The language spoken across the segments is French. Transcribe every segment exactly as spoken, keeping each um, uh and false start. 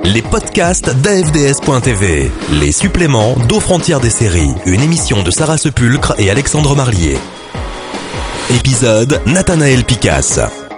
Les podcasts d'A F D S point T V. Les suppléments d'Aux frontières des séries. Une émission de Sarah Sepulcre et Alexandre Marlier. Épisode Nathanaël Picasse.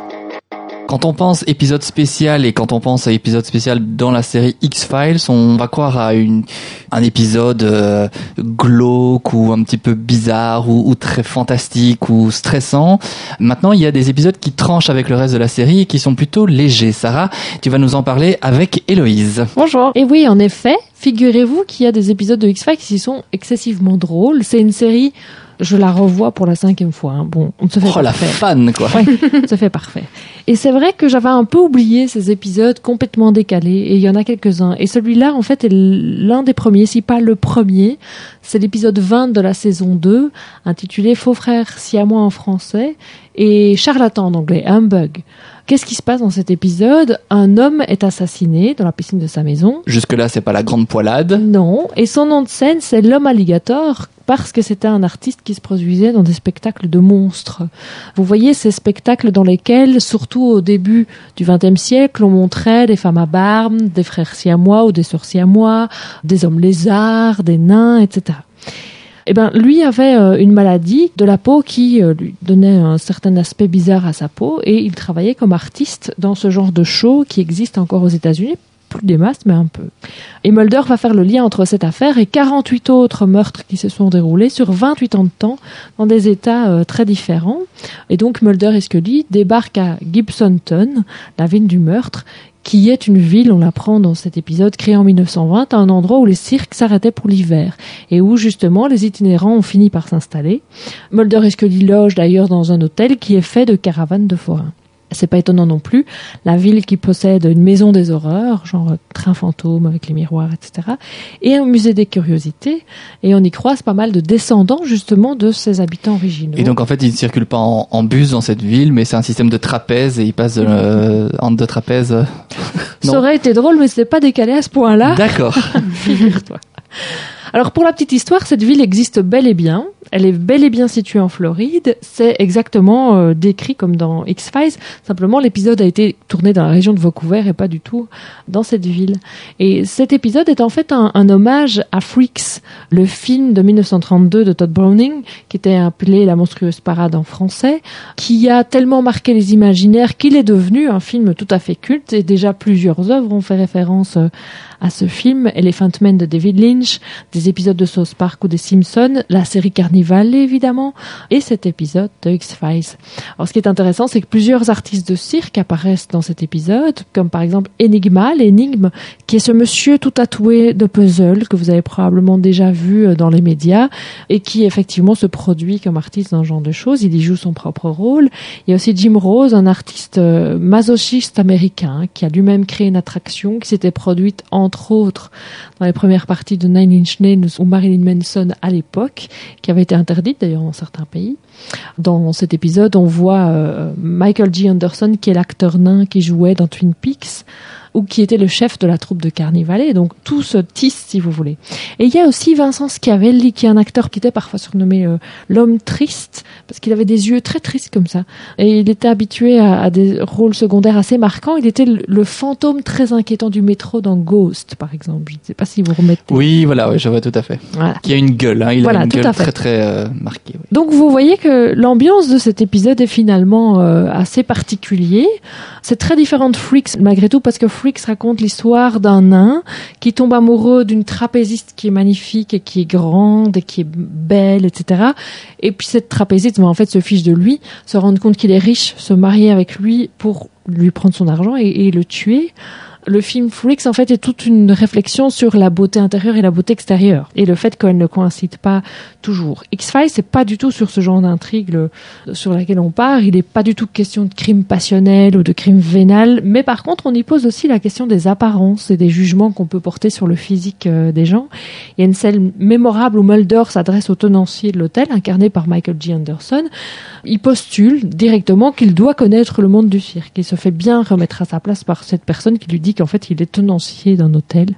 Quand on pense épisode spécial et quand on pense à épisode spécial dans la série X-Files, on va croire à une, un épisode euh, glauque ou un petit peu bizarre ou, ou très fantastique ou stressant. Maintenant, il y a des épisodes qui tranchent avec le reste de la série et qui sont plutôt légers. Sarah, tu vas nous en parler avec Héloïse. Bonjour. Et oui, en effet, figurez-vous qu'il y a des épisodes de X-Files qui sont excessivement drôles. C'est une série... Je la revois pour la cinquième fois. Hein. Bon, on se fait oh, parfait. la fan, quoi. Ouais, ça fait parfait. Et c'est vrai que j'avais un peu oublié ces épisodes complètement décalés, et il y en a quelques-uns. Et celui-là, en fait, est l'un des premiers, si pas le premier. C'est l'épisode vingt de la saison deux, intitulé Faux frères siamois en français, et charlatan en anglais, humbug. Qu'est-ce qui se passe dans cet épisode ? Un homme est assassiné dans la piscine de sa maison. Jusque-là, c'est pas la grande poilade. Non. Et son nom de scène, c'est l'homme alligator, parce que c'était un artiste qui se produisait dans des spectacles de monstres. Vous voyez ces spectacles dans lesquels, surtout au début du vingtième siècle, on montrait des femmes à barbe, des frères siamois ou des sœurs siamois, des hommes lézards, des nains, et cetera. Eh ben, lui avait euh, une maladie de la peau qui euh, lui donnait un certain aspect bizarre à sa peau, et il travaillait comme artiste dans ce genre de show qui existe encore aux États-Unis, plus des masses, mais un peu. Et Mulder va faire le lien entre cette affaire et quarante-huit autres meurtres qui se sont déroulés sur vingt-huit ans de temps dans des états euh, très différents. Et donc Mulder et Scully débarquent à Gibsonton, la ville du meurtre, qui est une ville, on l'apprend dans cet épisode, créée en mille neuf cent vingt, un endroit où les cirques s'arrêtaient pour l'hiver, et où justement les itinérants ont fini par s'installer. Mulder et Scully logent d'ailleurs dans un hôtel qui est fait de caravanes de forains. C'est pas étonnant non plus, la ville qui possède une maison des horreurs, genre train fantôme avec les miroirs, et cetera, et un musée des curiosités, et on y croise pas mal de descendants justement de ces habitants originaux. Et donc en fait, ils ne circulent pas en, en bus dans cette ville, mais c'est un système de trapèze et ils passent euh, entre deux trapèzes. Ça aurait été drôle, mais c'est pas décalé à ce point-là. D'accord. Figure-toi. Alors pour la petite histoire, cette ville existe bel et bien. Elle est bel et bien située en Floride. C'est exactement euh, décrit comme dans X-Files. Simplement, l'épisode a été tourné dans la région de Vancouver et pas du tout dans cette ville. Et cet épisode est en fait un, un hommage à Freaks, le film de mille neuf cent trente-deux de Todd Browning, qui était appelé La monstrueuse parade en français, qui a tellement marqué les imaginaires qu'il est devenu un film tout à fait culte. Et déjà plusieurs œuvres ont fait référence euh, à ce film. Elephant Man de David Lynch, des épisodes de South Park ou des Simpsons, la série Carnival évidemment, et cet épisode de X-Files. Alors ce qui est intéressant, c'est que plusieurs artistes de cirque apparaissent dans cet épisode, comme par exemple Enigma, l'énigme, qui est ce monsieur tout tatoué de puzzle que vous avez probablement déjà vu dans les médias et qui effectivement se produit comme artiste dans ce genre de choses. Il y joue son propre rôle. Il y a aussi Jim Rose, un artiste masochiste américain qui a lui-même créé une attraction qui s'était produite entre autres dans les premières parties de Nine Inch Nails ou Marilyn Manson à l'époque, qui avait été interdite d'ailleurs dans certains pays. Dans cet épisode, on voit euh, Michael G. Anderson, qui est l'acteur nain qui jouait dans Twin Peaks, ou qui était le chef de la troupe de Carnivale, donc tout se tisse si vous voulez. Et il y a aussi Vincent Schiavelli, qui est un acteur qui était parfois surnommé euh, l'homme triste, parce qu'il avait des yeux très tristes comme ça, et il était habitué à, à des rôles secondaires assez marquants. Il était le, le fantôme très inquiétant du métro dans Ghost, par exemple. Je ne sais pas si vous remettez. Oui, voilà, ouais, je vois tout à fait. Voilà. Qui a une gueule, hein, il voilà, a une gueule très très euh, marquée. Oui. Donc vous voyez que l'ambiance de cet épisode est finalement euh, assez particulier. C'est très différent de Freaks malgré tout, parce que Freaks raconte l'histoire d'un nain qui tombe amoureux d'une trapéziste qui est magnifique et qui est grande et qui est belle, et cetera. Et puis cette trapéziste, ben, en fait, se fiche de lui, se rend compte qu'il est riche, se marier avec lui pour lui prendre son argent et, et le tuer. Le film Freaks, en fait, est toute une réflexion sur la beauté intérieure et la beauté extérieure, et le fait qu'elle ne coïncide pas toujours. X-Files, c'est pas du tout sur ce genre d'intrigue le, sur laquelle on part. Il n'est pas du tout question de crime passionnel ou de crime vénal, mais par contre, on y pose aussi la question des apparences et des jugements qu'on peut porter sur le physique euh, des gens. Il y a une scène mémorable où Mulder s'adresse au tenancier de l'hôtel, incarné par Michael G. Anderson. Il postule directement qu'il doit connaître le monde du cirque. Il se fait bien remettre à sa place par cette personne qui lui dit qu'en fait, il est tenancier d'un hôtel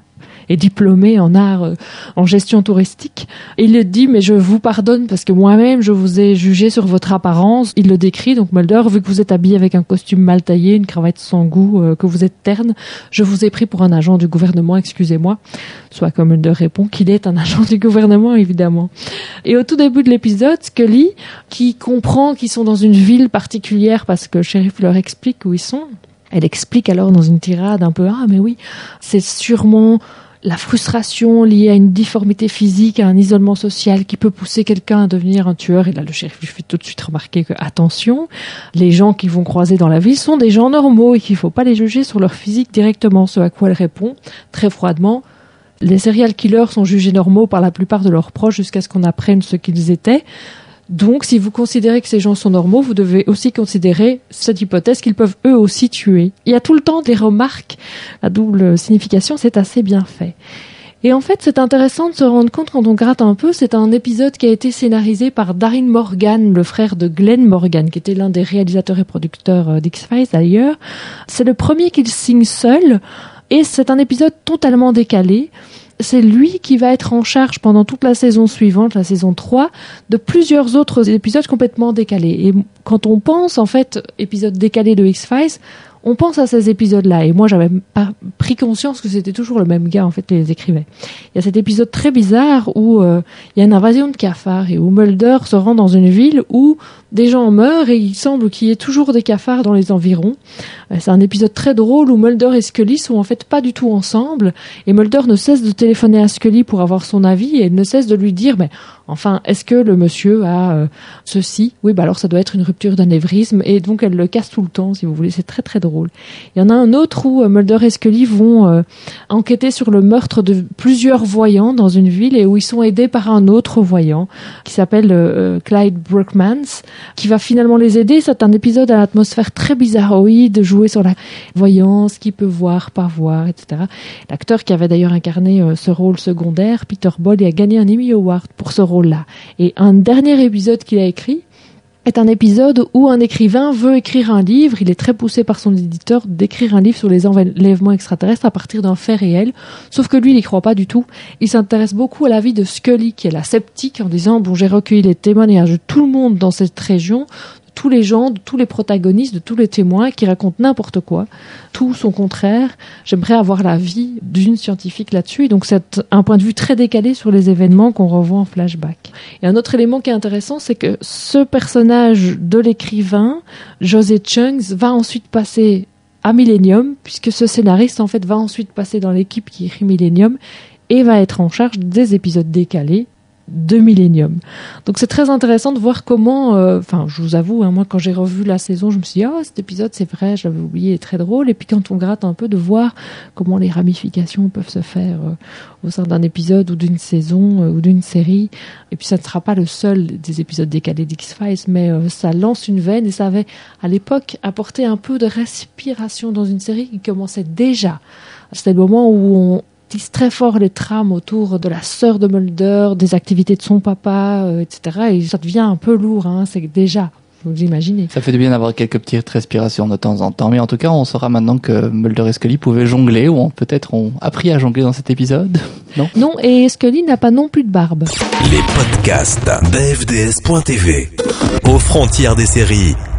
est diplômé en art, euh, en gestion touristique. Et il le dit, mais je vous pardonne parce que moi-même, je vous ai jugé sur votre apparence. Il le décrit, donc Mulder, vu que vous êtes habillé avec un costume mal taillé, une cravate sans goût, euh, que vous êtes terne, je vous ai pris pour un agent du gouvernement, excusez-moi. Soit comme Mulder répond qu'il est un agent du gouvernement, évidemment. Et au tout début de l'épisode, Scully, qui comprend qu'ils sont dans une ville particulière parce que le shérif leur explique où ils sont, elle explique alors dans une tirade un peu « Ah, mais oui, c'est sûrement la frustration liée à une difformité physique, à un isolement social qui peut pousser quelqu'un à devenir un tueur. » Et là, le shérif lui fait tout de suite remarquer que, attention, les gens qu'ils vont croiser dans la ville sont des gens normaux et qu'il ne faut pas les juger sur leur physique directement. Ce à quoi elle répond, très froidement, « Les serial killers sont jugés normaux par la plupart de leurs proches jusqu'à ce qu'on apprenne ce qu'ils étaient. Donc, si vous considérez que ces gens sont normaux, vous devez aussi considérer cette hypothèse qu'ils peuvent eux aussi tuer. » Il y a tout le temps des remarques, la double signification, c'est assez bien fait. Et en fait, c'est intéressant de se rendre compte quand on gratte un peu, c'est un épisode qui a été scénarisé par Darin Morgan, le frère de Glenn Morgan, qui était l'un des réalisateurs et producteurs d'X-Files d'ailleurs. C'est le premier qu'il signe seul, et c'est un épisode totalement décalé. C'est lui qui va être en charge pendant toute la saison suivante, la saison trois, de plusieurs autres épisodes complètement décalés. Et quand on pense, en fait, épisode décalé de X-Files, on pense à ces épisodes-là. Et moi, j'avais pas pris conscience que c'était toujours le même gars, en fait, qui les écrivait. Il y a cet épisode très bizarre où euh, il y a une invasion de cafards et où Mulder se rend dans une ville où des gens meurent et il semble qu'il y ait toujours des cafards dans les environs. C'est un épisode très drôle où Mulder et Scully sont en fait pas du tout ensemble et Mulder ne cesse de téléphoner à Scully pour avoir son avis et elle ne cesse de lui dire mais enfin, est-ce que le monsieur a euh, ceci ? Oui, bah alors ça doit être une rupture d'anévrisme et donc elle le casse tout le temps si vous voulez, c'est très très drôle. Il y en a un autre où euh, Mulder et Scully vont euh, enquêter sur le meurtre de plusieurs voyants dans une ville et où ils sont aidés par un autre voyant qui s'appelle euh, Clyde Brookmans, qui va finalement les aider. C'est un épisode à l'atmosphère très bizarroïde, joué sur la voyance, qui peut voir, pas voir, et cetera. L'acteur qui avait d'ailleurs incarné euh, ce rôle secondaire, Peter Boyd, a gagné un Emmy Award pour ce rôle-là. Et un dernier épisode qu'il a écrit est un épisode où un écrivain veut écrire un livre. Il est très poussé par son éditeur d'écrire un livre sur les enlèvements extraterrestres à partir d'un fait réel. Sauf que lui, il n'y croit pas du tout. Il s'intéresse beaucoup à la vie de Scully, qui est la sceptique, en disant, bon, j'ai recueilli les témoignages de tout le monde dans cette région, de tous les gens, de tous les protagonistes, de tous les témoins qui racontent n'importe quoi, tout son contraire. J'aimerais avoir la vie d'une scientifique là-dessus. Et donc, c'est un point de vue très décalé sur les événements qu'on revoit en flashback. Et un autre élément qui est intéressant, c'est que ce personnage de l'écrivain, José Chunks, va ensuite passer à Millennium, puisque ce scénariste, en fait, va ensuite passer dans l'équipe qui écrit Millennium et va être en charge des épisodes décalés de Millennium. Donc c'est très intéressant de voir comment, enfin euh, je vous avoue, hein, moi quand j'ai revu la saison, je me suis dit, oh cet épisode c'est vrai, je l'avais oublié, il est très drôle. Et puis quand on gratte un peu, de voir comment les ramifications peuvent se faire euh, au sein d'un épisode ou d'une saison euh, ou d'une série. Et puis ça ne sera pas le seul des épisodes décalés d'X-Files, mais euh, ça lance une veine et ça avait à l'époque apporté un peu de respiration dans une série qui commençait déjà. C'était le moment où on tisse très fort les trames autour de la sœur de Mulder, des activités de son papa, euh, et cetera. Et ça devient un peu lourd, hein, c'est déjà, vous imaginez. Ça fait du bien d'avoir quelques petites respirations de temps en temps, mais en tout cas, on saura maintenant que Mulder et Scully pouvaient jongler, ou ont, peut-être ont appris à jongler dans cet épisode, non ? Non, et Scully n'a pas non plus de barbe. Les podcasts d'A F D S point T V, aux frontières des séries.